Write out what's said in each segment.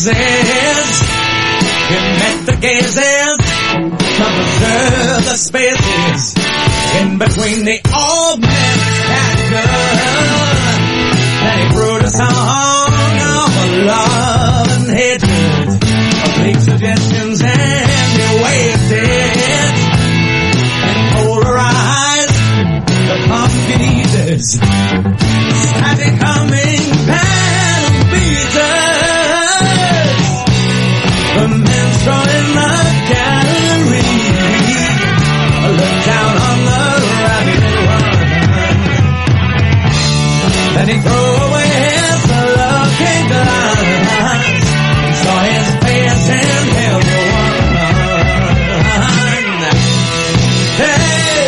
houses. He met the gazes to preserve the spaces in between the old man's cactus. And he wrote a song of love and hatred, of bleak suggestions, and he waved it and polarized the pumpkin eaters, static humming panel beaters, the minstrel in the gallery, look down on the ragged one. Then he threw away his lucky glass, saw his face and held the one. Hey,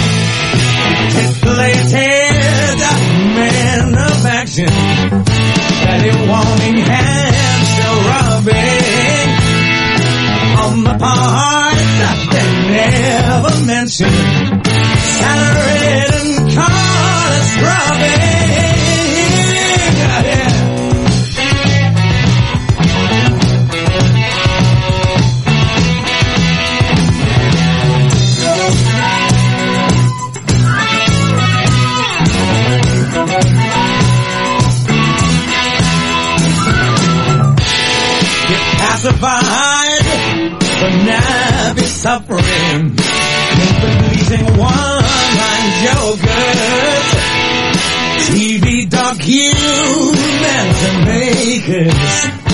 titillated man of action, steady warming hand still rubbing on the part that they never mentioned, salaried and collar scrubbing. Get pacified the nappy suffering with the pleasing one-line jokers, TV documentary makers.